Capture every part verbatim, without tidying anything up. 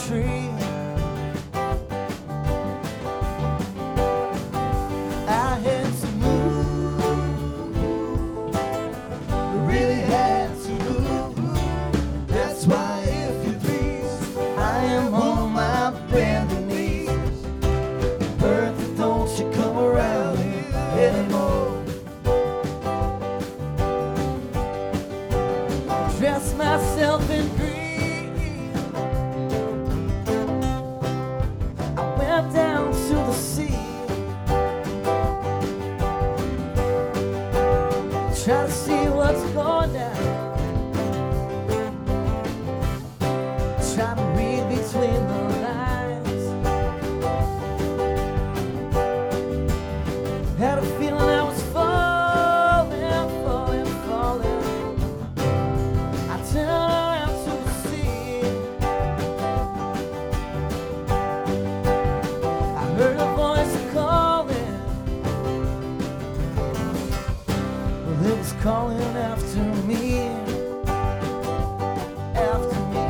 tree. I had to move, really had to move. That's why, if you please, I am on my bending knees. Bertha, don't you come around here anymore. Dress myself in green, I went down to the sea. Try to see what's going down, try to read between the lines. Had a feeling I was falling, falling, falling. I turned around to the sea. I heard a voice calling. Well, it was calling after me, after me.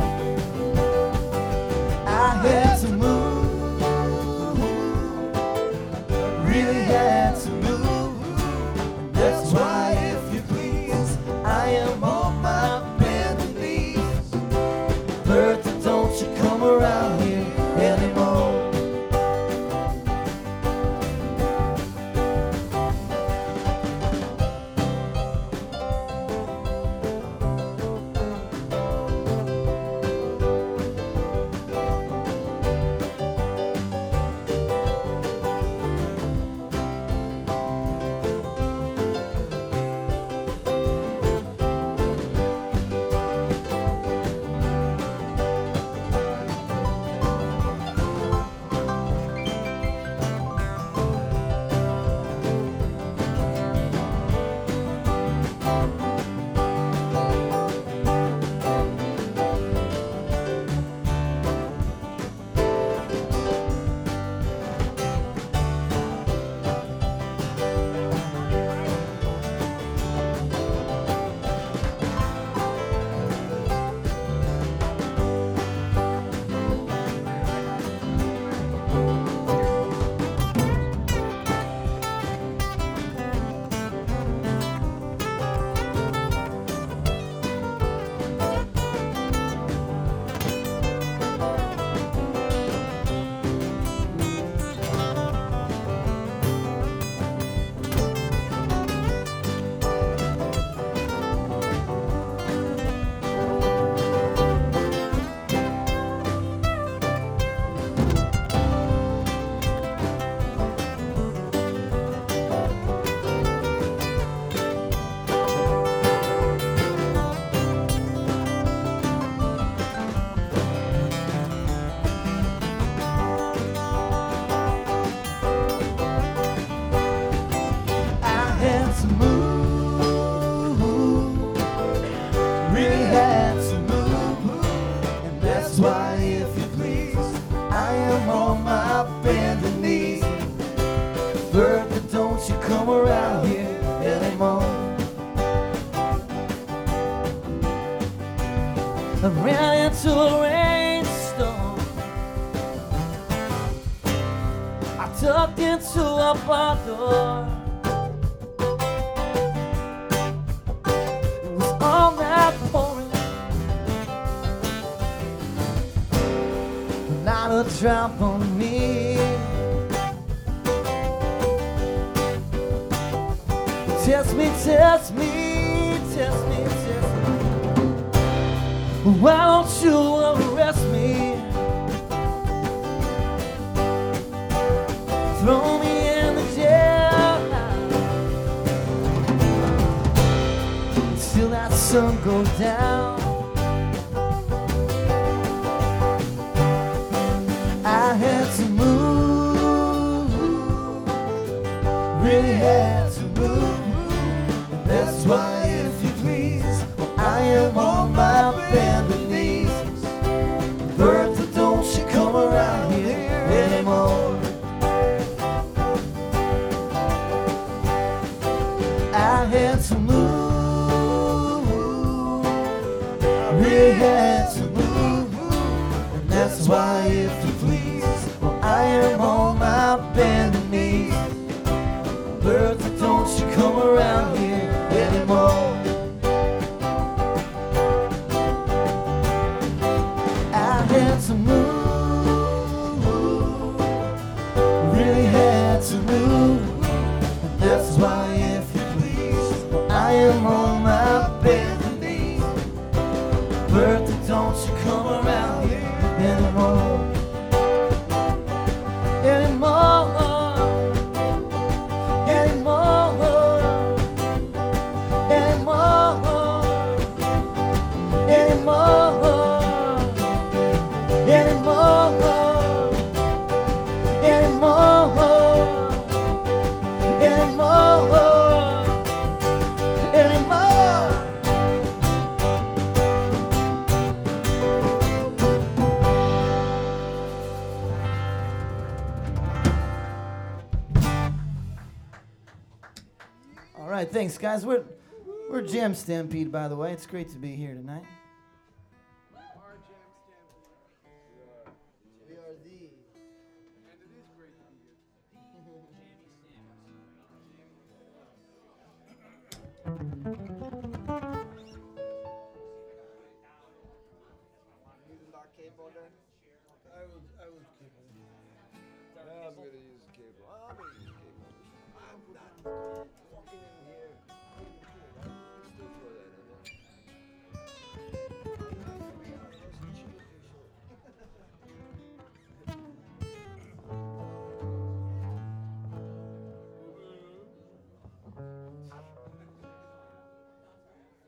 I had to move, really had to move. That's why, if you please, I am on my bending knees. Bertha, don't you come around here anymore. That's why, if you please, I am on my bending knees. Bertha, don't you come around here anymore. I ran into a rainstorm, I tucked into a bar door. It was all night pouring, not a drop on me. Test me, test me, test me, test me. Why don't you arrest me? Throw me in the jail till that sun goes down. I had to move, really had to move. That's why, if you please, I am on my bending knees. Bertha, don't you come around here anymore. I had to move, really had to move, and that's That's why, if you please, well, I am on my bending knees. Bertha, don't you come around here anymore. I had to move, really had to move. That's why, if you please, well, I am on my bending knees. Bertha, don't you come around here anymore. Anymore. All right, thanks, guys. We're we're Jam Stampede, by the way. It's great to be here tonight. We are Jam Stampede. We are the. And it is great to be here. Using that cable then? I will, I will keep it. I'm gonna use cable. I'm gonna use cable. I'm not walking in here. Still throw that in there.